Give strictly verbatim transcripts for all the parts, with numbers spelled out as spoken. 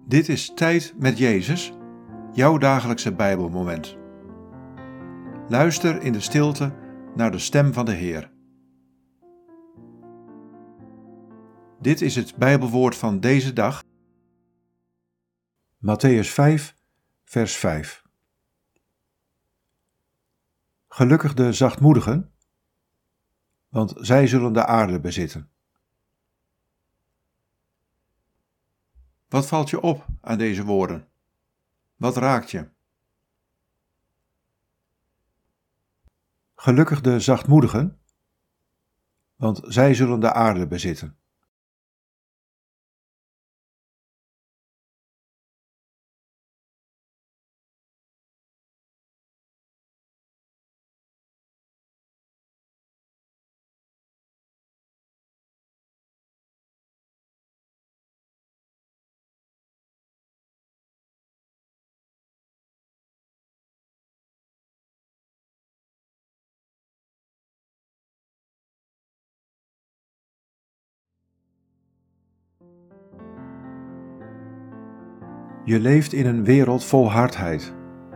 Dit is Tijd met Jezus, jouw dagelijkse Bijbelmoment. Luister in de stilte naar de stem van de Heer. Dit is het Bijbelwoord van deze dag. Mattheüs vijf, vers vijf. Gelukkig de zachtmoedigen, want zij zullen de aarde bezitten. Wat valt je op aan deze woorden? Wat raakt je? Gelukkig de zachtmoedigen, want zij zullen de aarde bezitten. Je leeft in een wereld vol hardheid.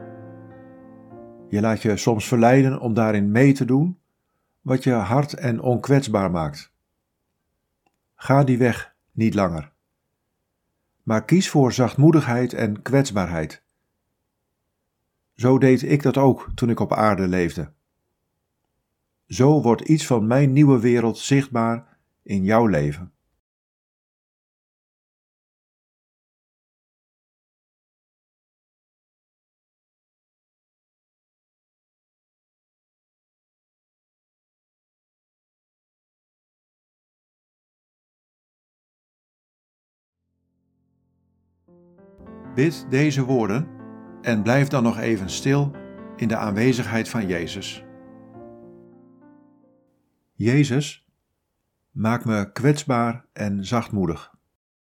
Je laat je soms verleiden om daarin mee te doen wat je hard en onkwetsbaar maakt. Ga die weg niet langer. Maar kies voor zachtmoedigheid en kwetsbaarheid. Zo deed ik dat ook toen ik op aarde leefde. Zo wordt iets van mijn nieuwe wereld zichtbaar in jouw leven. Bid deze woorden en blijf dan nog even stil in de aanwezigheid van Jezus. Jezus, maak me kwetsbaar en zachtmoedig.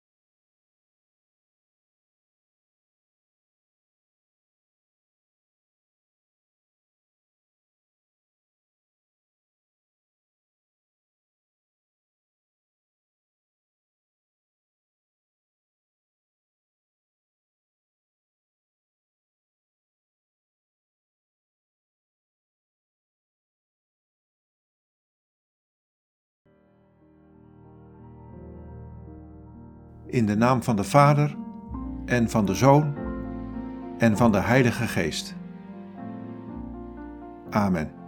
In de naam van de Vader en van de Zoon en van de Heilige Geest. Amen.